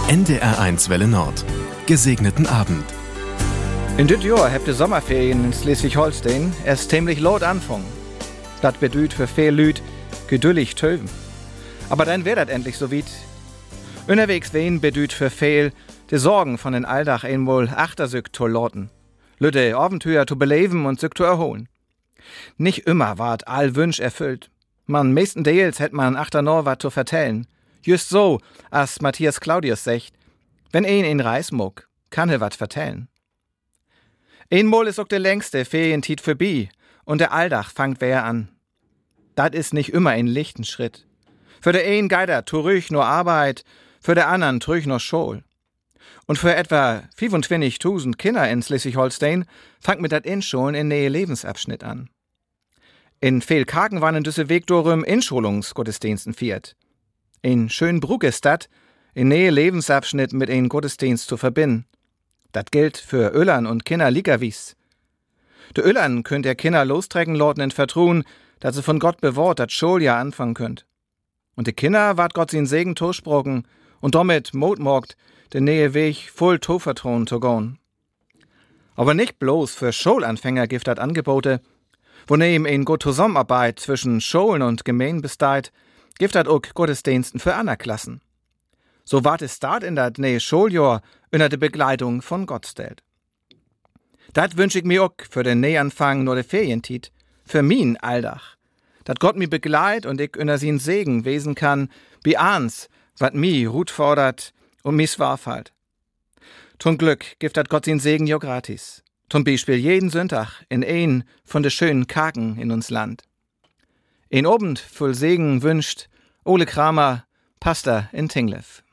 NDR1 Welle Nord. Gesegneten Abend. In dit Jahr habt ihr Sommerferien in Schleswig-Holstein erst ziemlich laut anfangen. Das bedeutet für viel Lüd geduldig töven. Aber dann wär dat endlich so weit. Unterwegs wen bedeutet für viel die Sorgen von den Alldach einmal achtersück zu loten. Lütte Abenteuer zu beleben und sich zu erholen. Nicht immer ward all Wünsch erfüllt. Meestendeels hätt man achter noch wat zu vertellen. Just so, als Matthias Claudius sagt, wenn in Reis muck, kann wat vertellen. Einmal ist auch der längste Ferientiet vorbei und der Alldach fangt wer an. Dat is nicht immer ein lichten Schritt. Für der einen geider turüch nur Arbeit, für der anderen trüch nur Schol. Und für etwa 25.000 Kinder in Schleswig-Holstein fangt mit dat Inschulen in nähe Lebensabschnitt an. In viel Kaken waren in düsse Weg durch Inschulungsgottesdiensten viert. In Schönbrugg ist dat, in nähe Lebensabschnitt mit ein Gottesdienst zu verbinden. Dat gilt für Öllern und Kinder Ligawies. De Öllern könnt ihr Kinder lostrecken lorten in Vertruen, dass sie von Gott bewahrt dat Schuljahr anfangen könnt. Und de Kinder ward Gott sin Segen tosprochen und damit motmogt den nähe Weg voll tovertrauen zu gehen. Aber nicht bloß für Schulanfänger gibt dat Angebote, wo neben ein gut Zusammenarbeit zwischen Schulen und Gemeinden besteht, gibt dat auch Gottesdiensten für andere Klassen. So ward es Start in dat nähe Schuljahr unter der Begleitung von Gott stellt. Dat wünsch ich mir auch für den Nähanfang nur der Ferientiet, für min Alldach, dat Gott mi begleit und ich unter sin Segen wesen kann, wie ahns, wat mi Rut fordert und mi Swarfalt. Zum Glück gibt dat Gott sin Segen jo gratis. Zum Beispiel jeden Sonntag in ein von de schönen Kaken in uns Land. Ein Abend voll Segen wünscht Ole Kramer, Pastor in Tinglev.